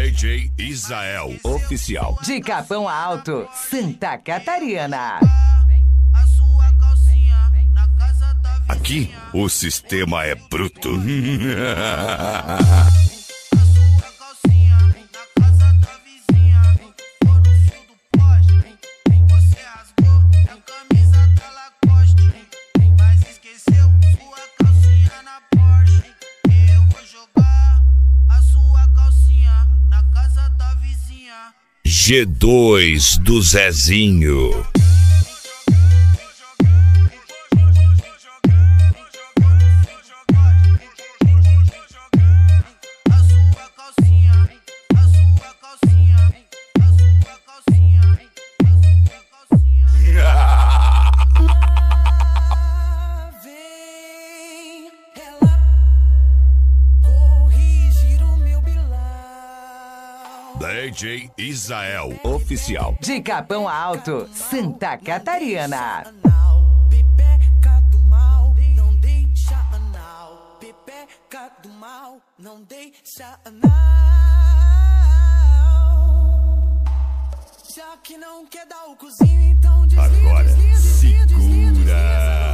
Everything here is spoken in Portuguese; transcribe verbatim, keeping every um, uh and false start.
D J Israel Oficial. De Capão Alto, Santa Catarina. Aqui o sistema é bruto. G dois do Zezinho. D J Israel Oficial. De Capão Alto, Santa Catarina. Pepeca do mal, não deixa anal. Pepeca do mal, não deixa anal. Já que não quer dar o cozinho, então desliga, Agora desliga, desliga, segura. desliga, desliga.